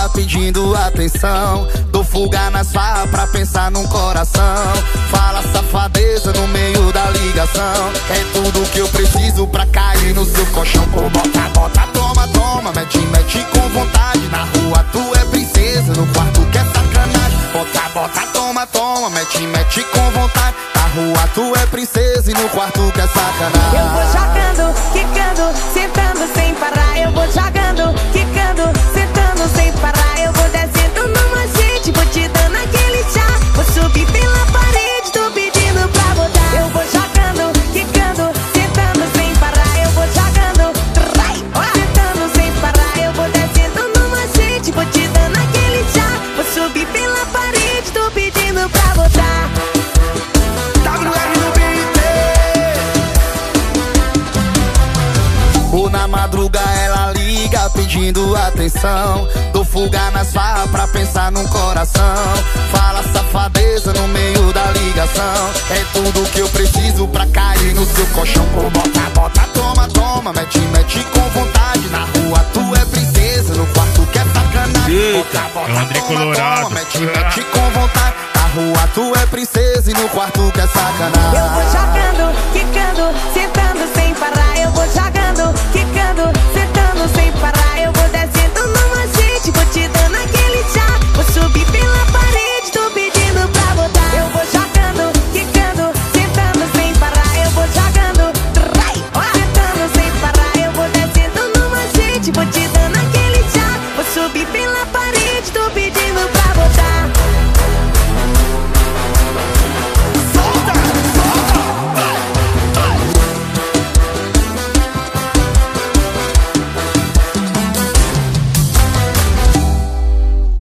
liga pedindo atenção. Dou fuga nas farras pra pensar num coração. Fala safadeza no meio da ligação. É tudo que eu preciso pra cair no seu colchão. Pô, bota, bota, toma, toma. Mete, mete com vontade. Na rua tu é princesa, no quarto que é sacanagem. Bota, bota, toma, toma. Mete, mete com vontade. Na rua tu é princesa e no quarto que é sacanagem. Eu vou jogando, quicando, sentando sem parar. Eu vou jogando, quicando, sentando sem parar. Eu vou descendo numa gente, vou te dando aquele tchá. Vou subir pela parede, tô pedindo pra botar. Eu vou jogando, quicando, sentando sem parar. Eu vou jogando, sentando sem parar. Eu vou descendo numa gente, vou te dando aquele tchá. Vou subir pela parede, tô pedindo pra botar. Ou na madruga ela liga pedindo atenção. Dou fuga nas farras pra pensar num coração. Fala safadeza no meio da ligação. É tudo que eu preciso pra cair no seu colchão. Pô, bota, bota, toma, toma. Mete, mete com vontade. Na rua tu é princesa, no quarto que é sacanagem. Bota, bota, é o André toma, Colorado. toma. Mete, mete com vontade. Na rua tu é princesa e no quarto que é sacanagem. Eu vou jogando, quicando, sentando sem parar. Eu vou jogando, quicando, sentando sem parar. Eu vou descendo numa gente, vou te dando aquele tchá. Vou subir pela parede, tô pedindo pra botar. Eu vou jogando, quicando, sentando sem parar. Eu vou jogando, sentando sem parar. Eu vou descendo numa gente, vou te